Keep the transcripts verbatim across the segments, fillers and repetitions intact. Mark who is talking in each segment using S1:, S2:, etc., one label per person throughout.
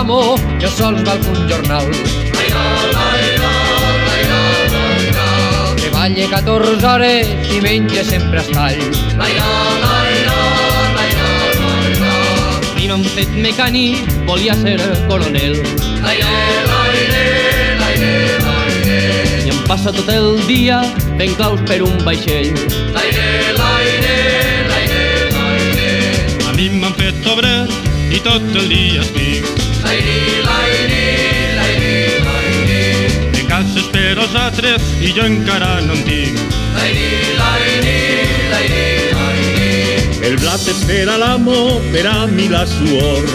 S1: l'amo que sols val que un jornal. Treballa catorze hores i menja sempre estall. I m'han fet mecànic, volia ser coronel. I em passa tot el dia fent claus per un vaixell.
S2: A mi m'han fet obrer i tot el dia estic de cases per als altres i jo encara no en tinc. El blat és per a l'amo, per a mi la suor.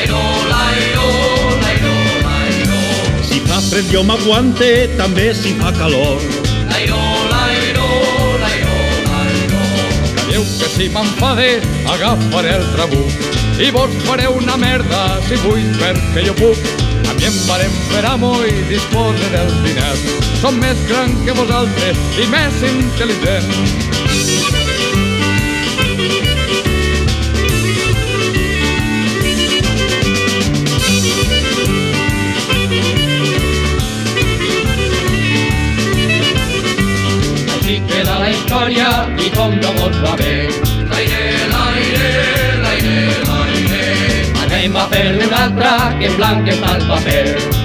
S2: Si fa fred jo m'aguante, també si fa calor.
S1: Sabeu que si m'enfade agafaré el trabuc i vos faré una merda si vull perquè jo puc. A mi em farem per amo i disposa dels diners. Som més gran que vosaltres i més intel·ligents. Així queda la història i com no vos va bé. Anem a fer-ne una altra que en blanc està el paper.